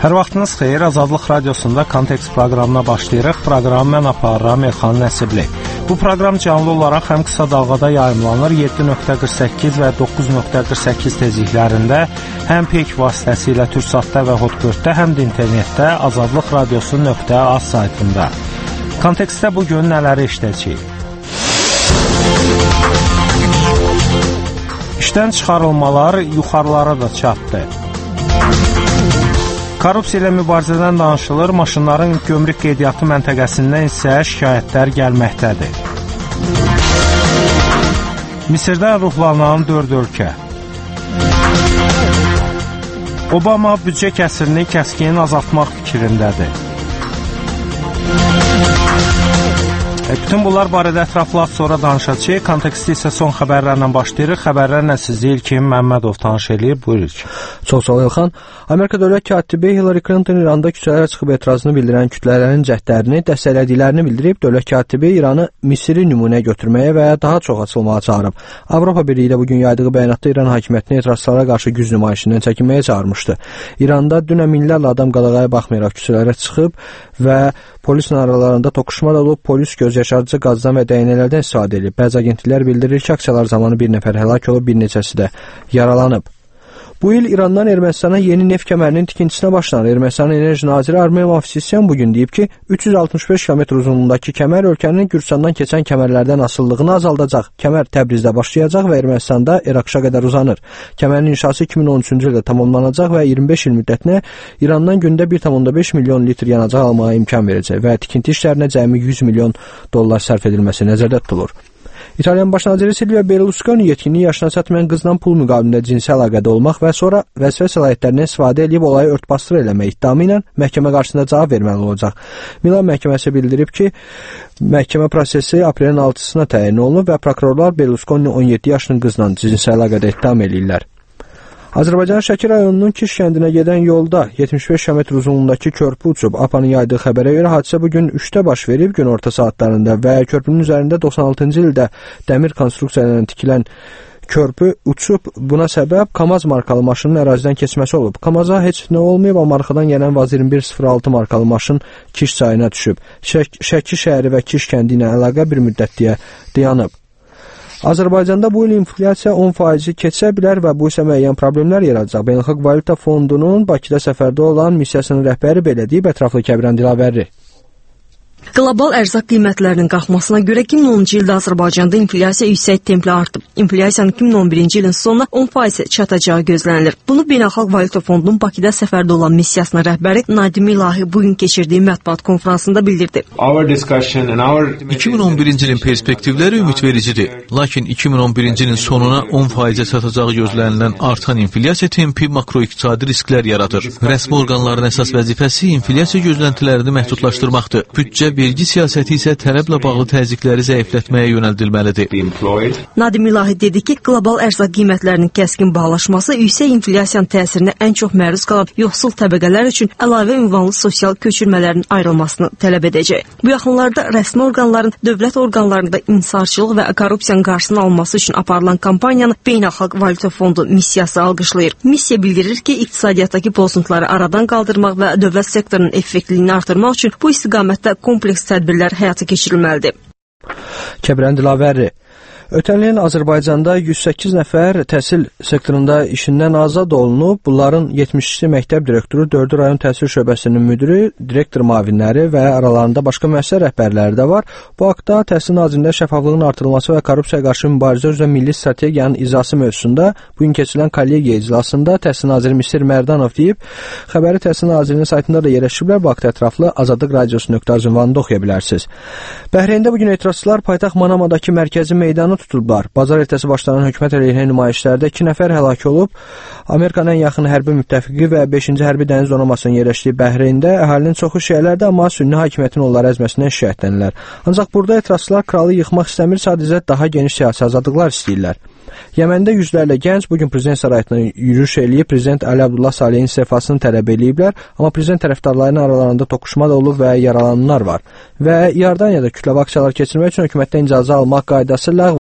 Hər vaxtınız xeyir, Azadlıq Radiosunda Kontekst proqramına başlayırıq. Proqramı mən aparıram Elxan Nəsibli. Bu proqram canlı olaraq həm qısa dalğada yayımlanır 7.48 və 9.48 tezliklərində, həm peyk vasitəsilə Türksatda və Hotbird-də, həm də internetdə Azadlıq Radiosu.az saytında. Kontekstdə bugün nələri işləyəcəyik? İşdən çıxarılmalar yuxarılara da çatdı. Korrupsiya ilə mübarizədən danışılır, maşınların gömrük qeydiyyatı məntəqəsindən isə şikayətlər gəlməkdədir. Misirdə ruhlanan 4 ölkə. Obama büdcə kəsirini kəskin azaltmaq fikrindədir. Bütün bunlar barədə ətraflı az sonra danışacağıq. Konteksti isə son xəbərlərlə başlayırıq. Xəbərlərlə sizi İlkin Məmmədov tanış eləyir. Buyurun. Çox sağ ol Elxan. Amerika dövlət katibi Hillary Clinton İranda küçələrə çıxıb etirazını bildirən kütlələrin cəhdlərini dəstəklədiklərini bildirib, dövlət katibi İranı Misiri nümunə götürməyə və daha çox açılmağa çağırıb. Avropa Birliyi də bugün yaydığı bəyanatda İran hakimiyyətini etirazçılara qarşı güc nümayişindən çəkinməyə çağırmışdı. İranda dünən minlərlə adam qadağaya baxmayaraq küçələrə çıxıb və polislə aralarında toqquşma da olub, polis gözyaşarıcı qazdan və dəyənəklərdən istifadə edib. Bəzi agentliklər bildirir ki, aksiyalar zamanı bir nəfər həlak olub, bir neçəsi də yaralanıb. Bu il İrandan Ermənistana yeni neft kəmərinin tikintisinə başlanır. Ermənistanın enerji naziri Armen Mavsisyan bugün deyib ki, 365 km uzunluğundakı kəmər ölkənin Gürcüstandan keçən kəmərlərdən asıllığını azaldacaq. Kəmər Təbrizdə başlayacaq və Ermənistanda Əraqa qədər uzanır. Kəmərin inşası 2013-cü ildə tamamlanacaq və 25 il müddətinə İrandan gündə 1,5 milyon litr yanacaq almağa imkan verəcək və tikinti işlərinə cəmi 100 milyon dollar sərf edilməsi nəzərdə tutulur. İtalyan baş naziri Silvio Berlusconi yetkinlik yaşına çatmayan qızla pul müqabilində cinsi əlaqədə olmaq və sonra vəzifə səlahiyyətlərindən istifadə edib olayı örtbasdır eləmək iddiamı ilə məhkəmə qarşısında cavab verməli olacaq. Milan məhkəməsi bildirib ki, məhkəmə prosesi aprelin 6-sına təyin olunub və prokurorlar Berlusconi 17 yaşlı qızla cinsi əlaqədə ittiham eləyirlər. Azərbaycanın Şəki rayonunun Kiş kəndinə gedən yolda 75 km uzunluğundakı körpü uçub. APA'nın yaydığı xəbərə görə hadisə bugün 3-də baş verib günorta saatlarında və körpünün üzərində 96-cı ildə dəmir konstruksiyalarından tikilən körpü uçub. Buna səbəb KAMAZ markalı maşının ərazidən keçməsi olub. KAMAZ-a heç nə olmayıb, amma arxadan gələn Vaz 2106 markalı maşın Kiş çayına düşüb. Şəki şəhəri və Kiş kəndi ilə əlaqə bir müddətliyə dayanıb. Azərbaycanda bu il inflyasiya 10% keçə bilər və bu isə müəyyən problemlər yaradacaq. Beynəlxalq Valyuta Fondunun Bakıda səfərdə olan missiyasının rəhbəri belə deyib, ətraflı Kəbirən Dilavərli. Qlobal ərzaq qiymətlərinin qalxmasına görə 2010-cu ildə Azərbaycanda inflyasiya yüksək templə artıb. İnflyasiyanın 2011-ci ilin sonuna 10% çatacağı gözlənilir. Bunu Beynəlxalq Valyuta Fondunun Bakıda səfərdə olan missiyasının rəhbəri Nadim İlahi bugün keçirdiyi mətbuat konfransında bildirdi. 2011-ci ilin perspektivləri ümidvericidir. Lakin 2011-ci ilin sonuna 10%-ə çatacağı gözlənilən artan inflyasiya tempi makroiqtisadi risklər yaradır. Rəsmi orqanların əsas vəzifəsi inflyasiya gözləntilərini məhdudlaşdırmaqdır. Büdcə vergi siyasəti isə tələblə bağlı təzyiqləri zəiflətməyə yönəldilməlidir. Nadim İlahi dedi ki, qlobal ərzaq qiymətlərinin kəskin bahalaşması yüksək inflyasiyanın təsirinə ən çox məruz qalan yoxsul təbəqələr üçün əlavə ünvanlı sosial köçürmələrin ayrılmasını tələb edəcək. Bu yaxınlarda rəsmi orqanların dövlət orqanlarında inhisarçılıq və korrupsiyanın qarşısının alınması üçün aparılan kampaniyanı Beynəlxalq Valyuta Fondu missiyası alqışlayır. Missiya bildirir ki, iqtisadiyyatdakı pozuntuları aradan qaldırmaq və dövlət sektorunun effektivliyini artırmaq üçün bu istiqamətdə kompleks tədbirlər həyata keçirilməlidir. Kəbirən Dilavərli. Ötən ilin Azərbaycanda 108 nəfər təhsil sektorunda işindən azad olunub. Bunların 72-si məktəb direktoru, 4-ü rayon təhsil şöbəsinin müdiri, direktor müavinləri və aralarında başqa müəssisə rəhbərləri də var. Bu haqda Təhsil Nazirliyində şəffaflığın artırılması və korrupsiyaya qarşı mübarizə üzrə milli strategiyanın icrası mövzusunda bugün keçirilən kollegiya iclasında Təhsil Naziri Misir Mərdanov deyib. Xəbəri Təhsil Nazirliyinin saytında da yerləşiblər. Bu haqda ətraflı Azadlıq Radiosu.az ünvanında oxuya bilərsiniz. Bəhreyndə bugün etirazçılar paytaxt Manamadakı mərkəzi meydanı tutulublar. Bazar ertəsi başlanan hökumət əleyhinə nümayişlərdə 2 nəfər həlak olub. Amerikanın ən yaxın hərbi müttəfiqi və 5-ci hərbi dəniz donanmasının yerləşdiyi Bəhreyndə əhalinin çoxu şiələrdə, amma sünni hakimiyyətin onları əzməsindən şikayətlənirlər. Ancaq burada etirazçılar kralı yıxmaq istəmir, sadəcə daha geniş siyasi azadlıqlar istəyirlər. Yəməndə yüzlərlə gənc bugün prezident sarayına yürüyüş eləyib, prezident Ali Abdullah Salehin istefasını tələb eləyiblər, amma prezident tərəfdarlarının aralarında toqquşma da olub və yaralananlar var. Və Iordaniyada kütləvi aksiyalar keçirmək üçün hökumətdən icazə almaq qaydası ləğv